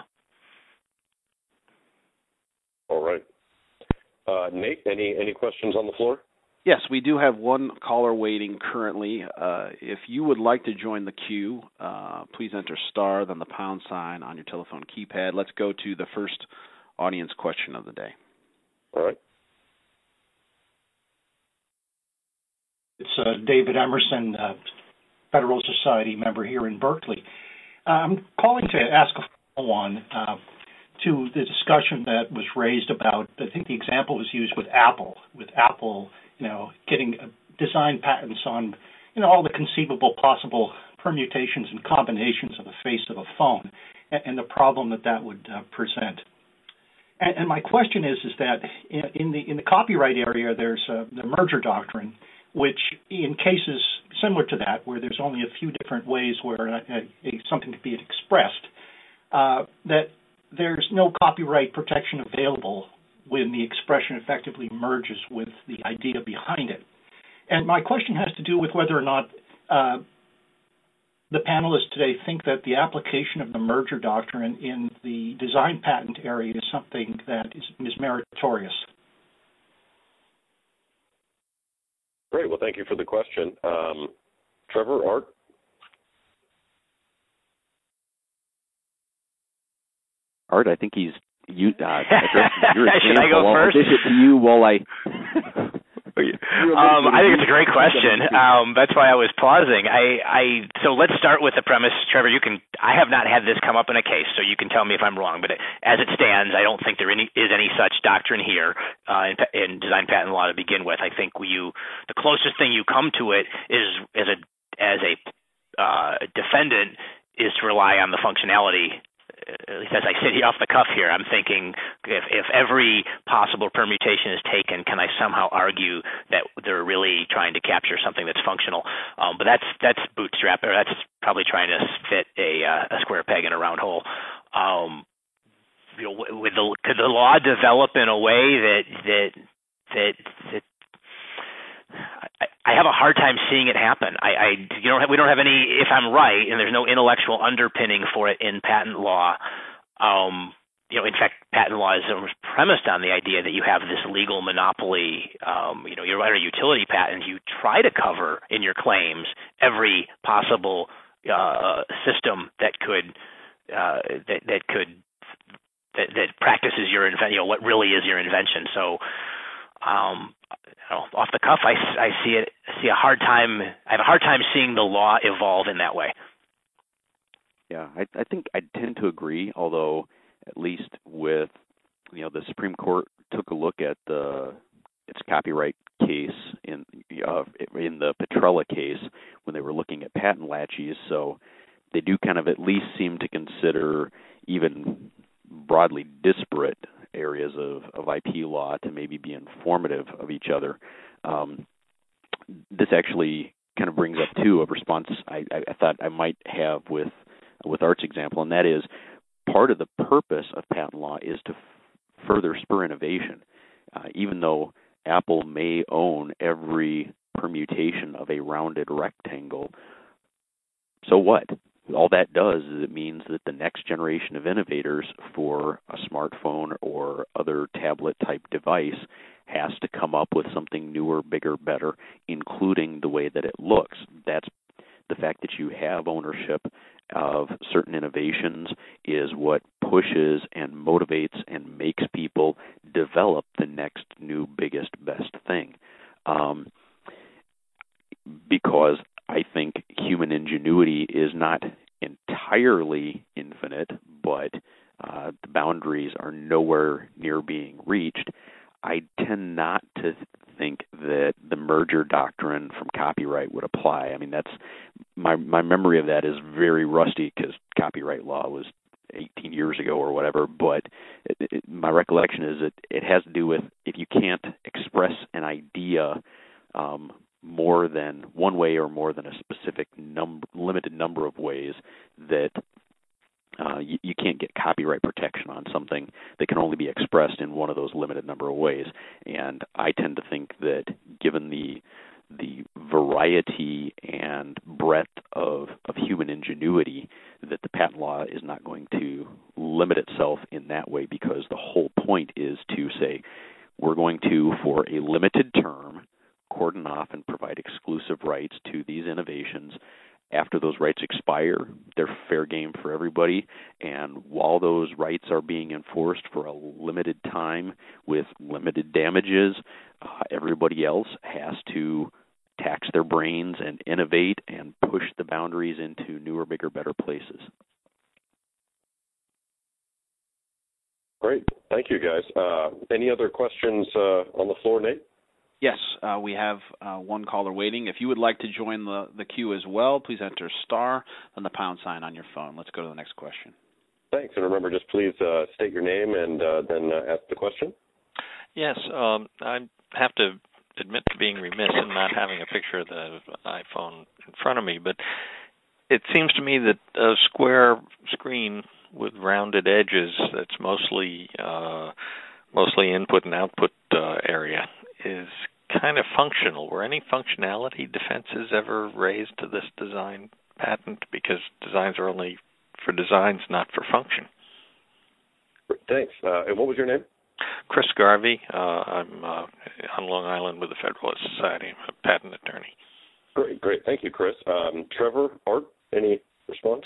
All right. Uh, Nate, any, any questions on the floor? Yes, we do have one caller waiting currently. Uh, if you would like to join the queue, uh, please enter star, then the pound sign on your telephone keypad. Let's go to the first audience question of the day. All right. It's uh, David Emerson, uh, Federal Society member here in Berkeley. Uh, I'm calling to ask a follow-on uh, to the discussion that was raised about, I think the example was used with Apple, with Apple, you know, getting design patents on, you know, all the conceivable possible permutations and combinations of the face of a phone, and, and the problem that that would uh, present. And, and my question is, is that in, in the in the copyright area, there's uh, the merger doctrine, which in cases similar to that, where there's only a few different ways where a, a, something can be expressed, uh, that there's no copyright protection available when the expression effectively merges with the idea behind it. And my question has to do with whether or not uh, the panelists today think that the application of the merger doctrine in the design patent area is something that is, is meritorious. Great. Well, thank you for the question. Um, Trevor, Art? Art, I think he's you. Uh, your Should I go I'll first? dish it to you while I. um, I think it's a great question. Um, that's why I was pausing. I, I so let's start with the premise, Trevor. You can. I have not had this come up in a case, so you can tell me if I'm wrong. But it, as it stands, I don't think there any, is any such doctrine here uh, in, in design patent law to begin with. I think you the closest thing you come to it is as a as a uh, defendant is to rely on the functionality. At least as I sit here off the cuff here, I'm thinking if, if every possible permutation is taken, can I somehow argue that they're really trying to capture something that's functional? Um, but that's that's bootstrap, or that's probably trying to fit a, uh, a square peg in a round hole. Um, you know, with the, could the law develop in a way that that that, that I, I have a hard time seeing it happen. I, I you don't have, we don't have any. If I'm right, and there's no intellectual underpinning for it in patent law, um, you know, in fact, patent law is premised on the idea that you have this legal monopoly. Um, you know, you write a utility patent, you try to cover in your claims every possible uh, system that could uh, that that could that, that practices your invention. You know, what really is your invention. So. Um, you know, off the cuff, I, I see it. See a hard time. I have a hard time seeing the law evolve in that way. Yeah, I, I think I tend to agree. Although, at least with you know, the Supreme Court took a look at the its copyright case in uh, in the Petrella case when they were looking at patent laches. So they do kind of at least seem to consider even broadly disparate areas of, of I P law to maybe be informative of each other. Um, this actually kind of brings up, too, a response I, I thought I might have with with Art's example, and that is part of the purpose of patent law is to f- further spur innovation. Uh, even though Apple may own every permutation of a rounded rectangle. So what? All that does is it means that the next generation of innovators for a smartphone or other tablet-type device has to come up with something newer, bigger, better, including the way that it looks. That's the fact that you have ownership of certain innovations is what pushes and motivates and makes people develop the next new, biggest, best thing. Um, because I think human ingenuity is not entirely infinite, but uh, the boundaries are nowhere near being reached. I tend not to think that the merger doctrine from copyright would apply. I mean, that's my my memory of that is very rusty because copyright law was eighteen years ago or whatever. But it, it, my recollection is that it has to do with if you can't express an idea um, more than one way or more than a specific number, limited number of ways, that Uh, you, you can't get copyright protection on something that can only be expressed in one of those limited number of ways. And I tend to think that given the the variety and breadth of, of human ingenuity, that the patent law is not going to limit itself in that way, because the whole point is to say we're going to, for a limited term, cordon off and provide exclusive rights to these innovations. After those rights expire, they're fair game for everybody. And while those rights are being enforced for a limited time with limited damages, uh, everybody else has to tax their brains and innovate and push the boundaries into newer, bigger, better places. Great. Thank you, guys. Uh, any other questions uh, on the floor, Nate? Yes, uh, we have uh, one caller waiting. If you would like to join the, the queue as well, please enter star and the pound sign on your phone. Let's go to the next question. Thanks. And remember, just please uh, state your name and uh, then uh, ask the question. Yes, um, I have to admit to being remiss in not having a picture of the iPhone in front of me, but it seems to me that a square screen with rounded edges that's mostly uh, mostly input and output uh, area is kind of functional. Were any functionality defenses ever raised to this design patent? Because designs are only for designs, not for function. Thanks. Uh, and what was your name? Chris Garvey. Uh, I'm uh, on Long Island with the Federalist Society. I'm a patent attorney. Great, great. Thank you, Chris. Um, Trevor, Art, any response?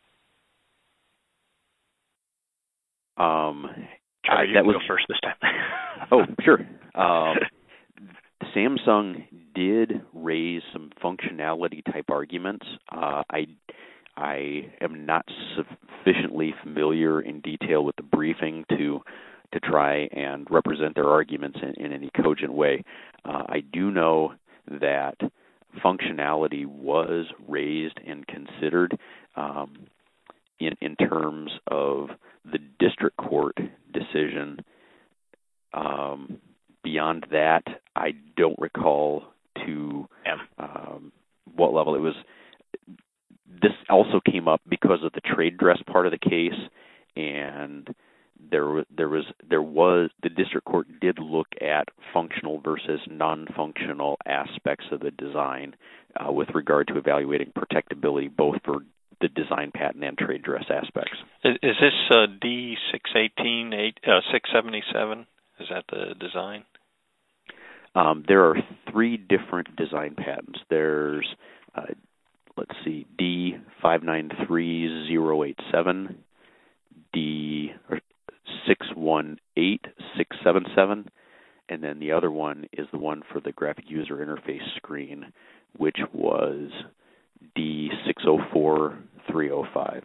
Um, Trevor, you that can was, go first this time. oh, sure. Um, Samsung did raise some functionality type arguments. Uh, I I am not sufficiently familiar in detail with the briefing to to try and represent their arguments in, in any cogent way. Uh, I do know that functionality was raised and considered um, in in terms of the district court decision. Um, beyond that, I don't recall to yeah. um, what level it was. This also came up because of the trade dress part of the case, and there there was there was the district court did look at functional versus non-functional aspects of the design uh, with regard to evaluating protectability, both for the design patent and trade dress aspects. Is, is this uh, D six eighteen six seventy-seven? Is that the design? Um, there are three different design patents. There's, uh, let's see, D five nine three zero eight seven, D six one eight six seven seven, and then the other one is the one for the graphic user interface screen, which was D six oh four three oh five.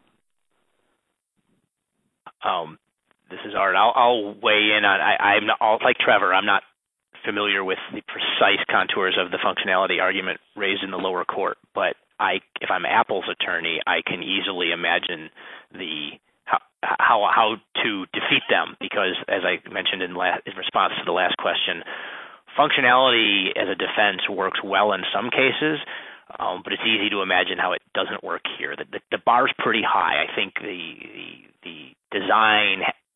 Um, this is Art. I'll, I'll weigh in on. I, I'm not, I'll, like Trevor. I'm not familiar with the precise contours of the functionality argument raised in the lower court, but I, if I'm Apple's attorney, I can easily imagine the how how, how to defeat them, because, as I mentioned in, la- in response to the last question, functionality as a defense works well in some cases, um, but it's easy to imagine how it doesn't work here. The, the, the bar's pretty high. I think the, the the design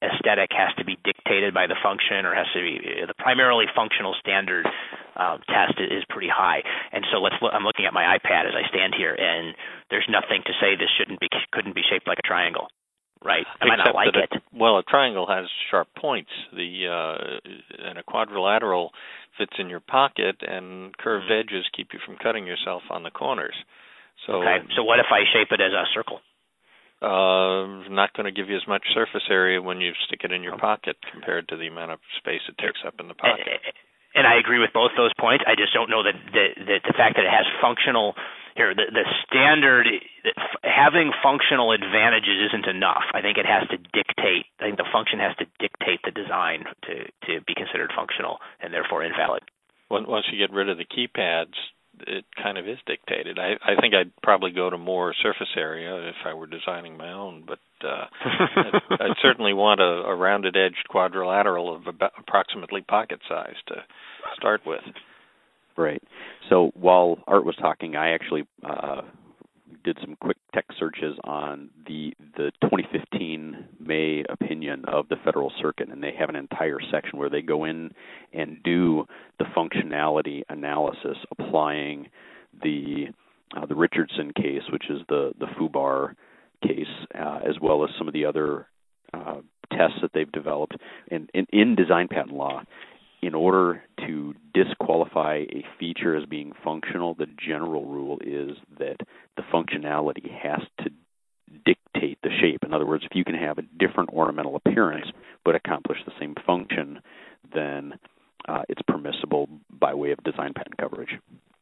aesthetic has to be dictated by the function, or has to be the primarily functional standard uh, test is pretty high. And so let's look, I'm looking at my iPad as I stand here, and there's nothing to say this shouldn't be couldn't be shaped like a triangle, right? I might not like it. it. Well, a triangle has sharp points. The uh, and a quadrilateral fits in your pocket, and curved mm-hmm. edges keep you from cutting yourself on the corners. So, okay. So what if I shape it as a circle? Uh, not going to give you as much surface area when you stick it in your pocket compared to the amount of space it takes up in the pocket. And I agree with both those points. I just don't know that, that, that the fact that it has functional here, the, the standard having functional advantages isn't enough. I think it has to dictate. I think the function has to dictate the design to to be considered functional and therefore invalid. Once you get rid of the keypads, it kind of is dictated. I, I think I'd probably go to more surface area if I were designing my own, but uh, I'd, I'd certainly want a, a rounded-edged quadrilateral of about approximately pocket size to start with. Right. So while Art was talking, I actually uh, did some quick text searches on the the twenty fifteen May opinion of the Federal Circuit, and they have an entire section where they go in and do the functionality analysis, applying the uh, the Richardson case, which is the the FUBAR case, uh, as well as some of the other uh, tests that they've developed in, in, in design patent law. In order to disqualify a feature as being functional, the general rule is that the functionality has to dictate the shape. In other words, if you can have a different ornamental appearance but accomplish the same function, then uh, it's permissible by way of design patent coverage.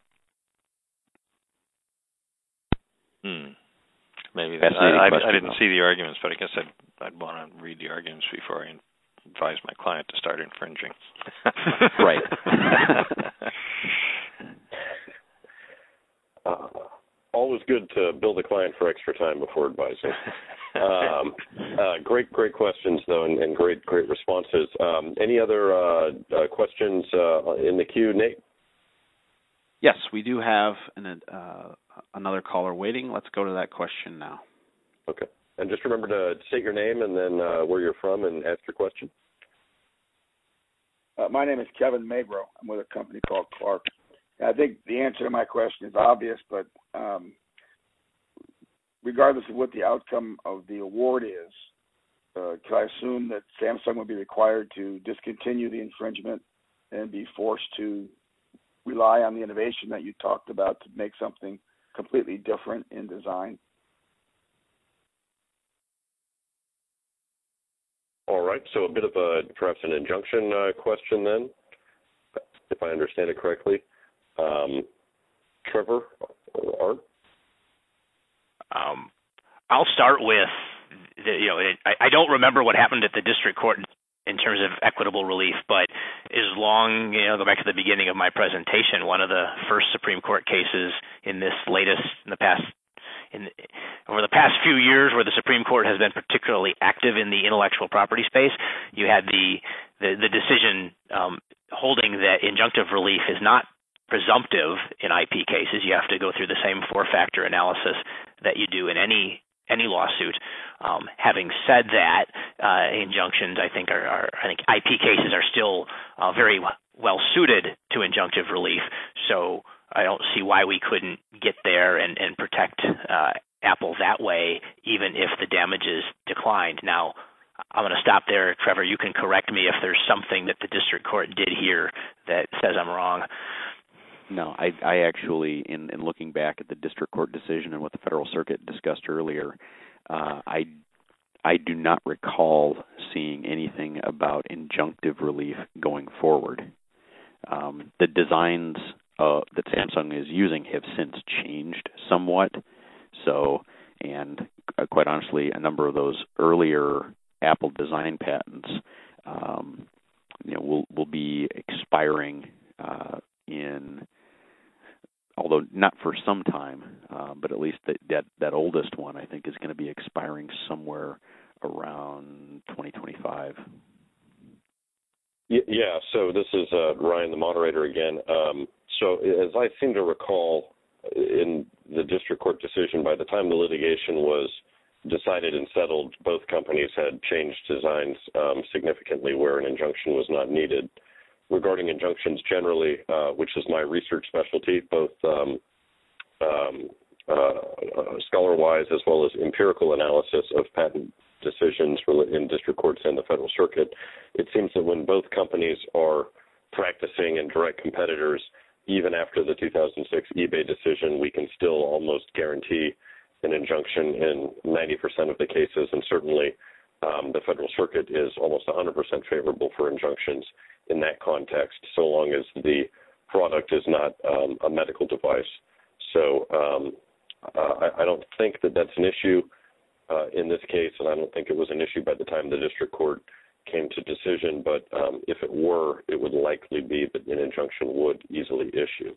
Hmm. Maybe that, I, I, I didn't see the arguments, but I guess I'd, I'd want to read the arguments before I advise my client to start infringing. Right. uh, always good to build a client for extra time before advising. Um, uh, great, great questions, though, and, and great, great responses. Um, any other uh, uh, questions uh, in the queue, Nate? Yes, we do have an, uh, another caller waiting. Let's go to that question now. Okay. And just remember to state your name and then uh, where you're from and ask your question. Uh, my name is Kevin Magro. I'm with a company called Clark. I think the answer to my question is obvious, but um, regardless of what the outcome of the award is, uh, can I assume that Samsung would be required to discontinue the infringement and be forced to rely on the innovation that you talked about to make something completely different in design? All right, so a bit of a perhaps an injunction uh, question then, if I understand it correctly. Um, Trevor or Art? Um, I'll start with, the, you know, it, I, I don't remember what happened at the district court in terms of equitable relief, but as long, you know, go back to the beginning of my presentation, one of the first Supreme Court cases in this latest, in the past, in over the past few years where the Supreme Court has been particularly active in the intellectual property space, you had the, the, the decision um, holding that injunctive relief is not presumptive in I P cases. You have to go through the same four-factor analysis that you do in any any lawsuit. Um, having said that, uh, injunctions, I think, are, are I think I P cases are still uh, very well suited to injunctive relief. So I don't see why we couldn't get there and, and protect uh, Apple that way, even if the damages declined. Now, I'm going to stop there. Trevor, you can correct me if there's something that the district court did here that says I'm wrong. No, I, I actually, in, in looking back at the district court decision and what the Federal Circuit discussed earlier, uh, I, I do not recall seeing anything about injunctive relief going forward. Um, the designs uh, that Samsung is using have since changed somewhat. So, and uh, quite honestly, a number of those earlier Apple design patents, um, you know, will will be expiring uh, in. Although not for some time, uh, but at least that, that that oldest one, I think, is going to be expiring somewhere around twenty twenty-five. Yeah, so this is uh, Ryan, the moderator again. Um, so as I seem to recall, in the district court decision, by the time the litigation was decided and settled, both companies had changed designs um, significantly where an injunction was not needed. Regarding injunctions generally, uh, which is my research specialty, both um, um, uh, uh, scholar-wise as well as empirical analysis of patent decisions in district courts and the Federal Circuit, it seems that when both companies are practicing and direct competitors, even after the two thousand six eBay decision, we can still almost guarantee an injunction in ninety percent of the cases, and certainly um, the Federal Circuit is almost one hundred percent favorable for injunctions in that context, so long as the product is not um, a medical device. So um, uh, I, I don't think that that's an issue uh, in this case, and I don't think it was an issue by the time the district court came to decision, but um, if it were, it would likely be that an injunction would easily issue.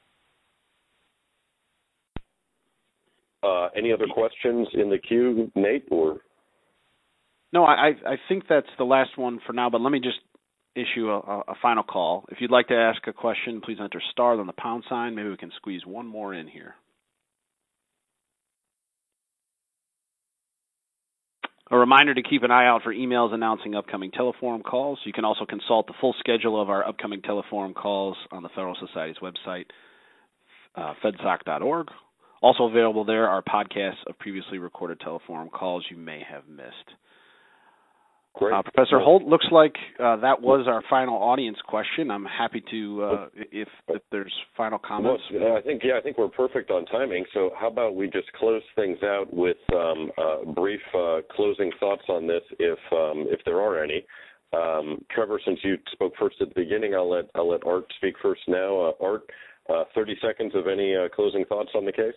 Uh, any other questions in the queue, Nate? Or no, I, I think that's the last one for now, but let me just issue a, a final call. If you'd like to ask a question, please enter star, then the pound sign. Maybe we can squeeze one more in here. A reminder to keep an eye out for emails announcing upcoming teleforum calls. You can also consult the full schedule of our upcoming teleforum calls on the Federal Society's website, uh, fedsoc dot org. Also available there are podcasts of previously recorded teleforum calls you may have missed. Great. Uh, Professor Holt, looks like uh, that was our final audience question. I'm happy to, uh, if, if there's final comments. Well, I think, yeah, I think we're perfect on timing. So how about we just close things out with um, uh, brief uh, closing thoughts on this, if um, if there are any. Um, Trevor, since you spoke first at the beginning, I'll let I'll let Art speak first now. Uh, Art, uh, thirty seconds of any uh, closing thoughts on the case?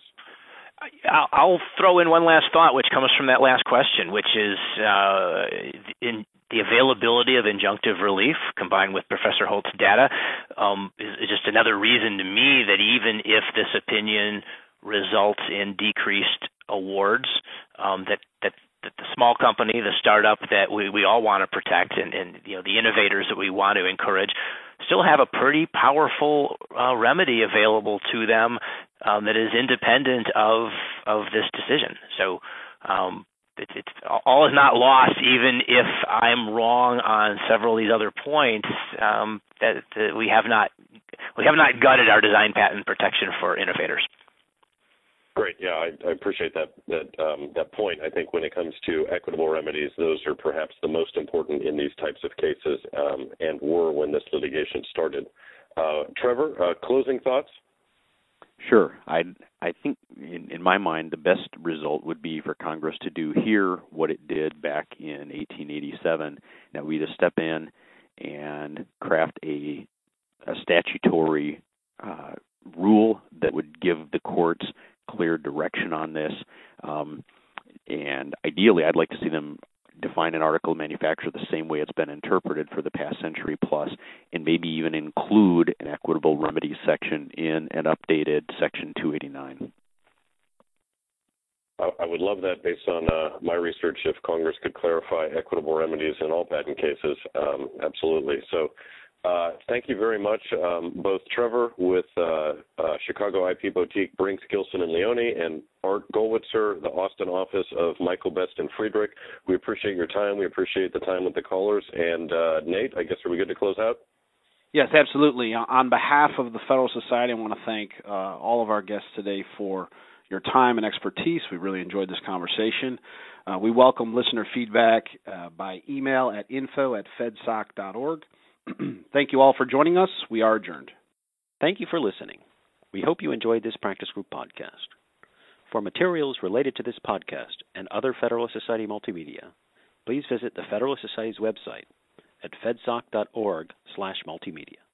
I'll throw in one last thought, which comes from that last question, which is uh, in the availability of injunctive relief combined with Professor Holt's data um, is, is just another reason to me that even if this opinion results in decreased awards, um, that, that that the small company, the startup that we, we all want to protect, and, and you know the innovators that we want to encourage, still have a pretty powerful uh, remedy available to them um, that is independent of of this decision. So um, it, it's all is not lost, even if I'm wrong on several of these other points. Um, that, that we have not we have not gutted our design patent protection for innovators. Great. Yeah, I, I appreciate that that um, that point. I think when it comes to equitable remedies, those are perhaps the most important in these types of cases, um, and were when this litigation started. Uh, Trevor, uh, closing thoughts? Sure. I I think in, in my mind the best result would be for Congress to do here what it did back in eighteen eighty-seven. Now we just step in and craft a, a statutory uh, rule that would give the courts clear direction on this, um, and ideally I'd like to see them define an article of manufacture the same way it's been interpreted for the past century plus, and maybe even include an equitable remedies section in an updated Section two eighty-nine. I would love that based on uh, my research, if Congress could clarify equitable remedies in all patent cases. Um, absolutely. So uh, thank you very much, um, both Trevor with uh, uh, Chicago I P Boutique, Brinks, Gilson, and Leone, and Art Gollwitzer, the Austin office of Michael Best and Friedrich. We appreciate your time. We appreciate the time with the callers. And uh, Nate, I guess, are we good to close out? Yes, absolutely. On behalf of the Federal Society, I want to thank uh, all of our guests today for your time and expertise. We really enjoyed this conversation. Uh, we welcome listener feedback uh, by email at info at fedsoc dot org. Thank you all for joining us. We are adjourned. Thank you for listening. We hope you enjoyed this Practice Group podcast. For materials related to this podcast and other Federalist Society multimedia, please visit the Federalist Society's website at fedsoc dot org slash multimedia.